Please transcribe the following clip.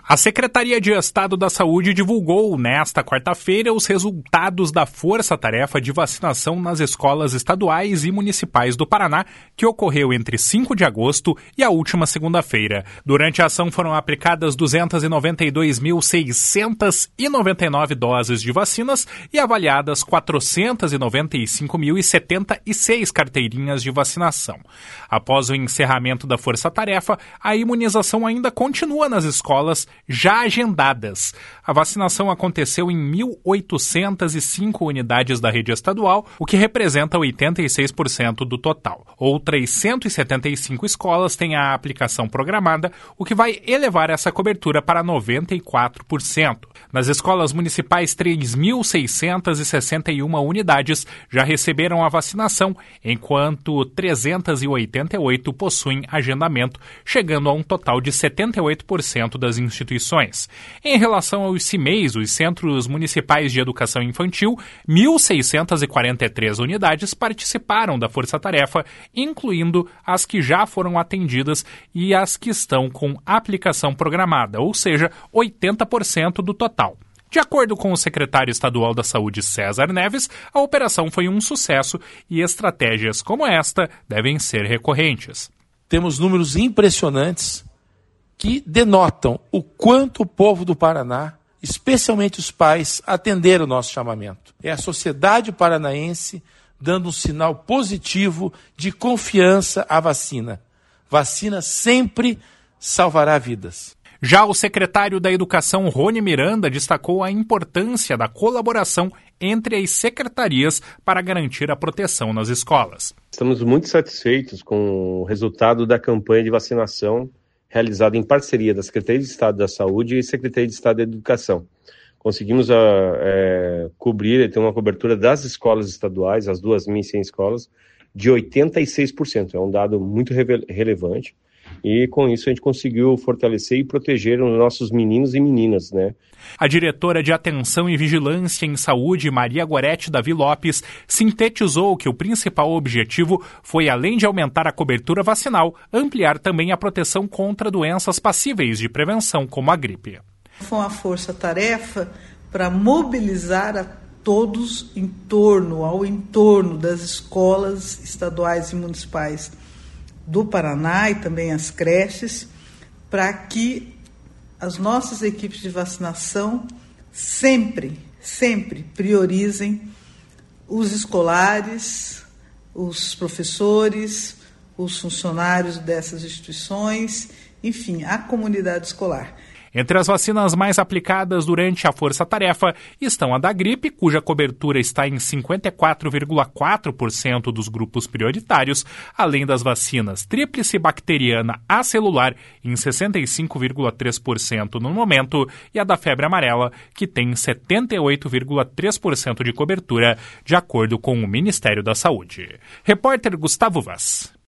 A Secretaria de Estado da Saúde divulgou nesta quarta-feira os resultados da força-tarefa de vacinação nas escolas estaduais e municipais do Paraná, que ocorreu entre 5 de agosto e a última segunda-feira. Durante a ação foram aplicadas 292.699 doses de vacinas e avaliadas 495.076 carteirinhas de vacinação. Após o encerramento da força-tarefa, a imunização ainda continua nas escolas já agendadas. A vacinação aconteceu em 1.805 unidades da rede estadual, o que representa 86% do total. Outras 175 escolas têm a aplicação programada, o que vai elevar essa cobertura para 94%. Nas escolas municipais, 3.661 unidades já receberam a vacinação, enquanto 388 possuem agendamento, chegando a um total de 78% das instituições. Em relação aos CIMEIs, os Centros Municipais de Educação Infantil, 1.643 unidades participaram da força-tarefa, incluindo as que já foram atendidas e as que estão com aplicação programada, ou seja, 80% do total. De acordo com o secretário estadual da Saúde, César Neves, a operação foi um sucesso e estratégias como esta devem ser recorrentes. Temos números impressionantes que denotam o quanto o povo do Paraná, especialmente os pais, atenderam o nosso chamamento. É a sociedade paranaense dando um sinal positivo de confiança à vacina. Vacina sempre salvará vidas. Já o secretário da Educação, Rony Miranda, destacou a importância da colaboração entre as secretarias para garantir a proteção nas escolas. Estamos muito satisfeitos com o resultado da campanha de vacinação realizada em parceria da Secretaria de Estado da Saúde e Secretaria de Estado da Educação. Conseguimos cobrir e ter uma cobertura das escolas estaduais, as 2.100 escolas, de 86%. É um dado muito relevante. E com isso a gente conseguiu fortalecer e proteger os nossos meninos e meninas, né? A diretora de Atenção e Vigilância em Saúde, Maria Gorete Davi Lopes, sintetizou que o principal objetivo foi, além de aumentar a cobertura vacinal, ampliar também a proteção contra doenças passíveis de prevenção, como a gripe. Foi uma força-tarefa para mobilizar a todos ao entorno das escolas estaduais e municipais do Paraná e também as creches, para que as nossas equipes de vacinação sempre priorizem os escolares, os professores, os funcionários dessas instituições, enfim, a comunidade escolar. Entre as vacinas mais aplicadas durante a força-tarefa estão a da gripe, cuja cobertura está em 54,4% dos grupos prioritários, além das vacinas tríplice bacteriana acelular em 65,3% no momento e a da febre amarela, que tem 78,3% de cobertura, de acordo com o Ministério da Saúde. Repórter Gustavo Vaz.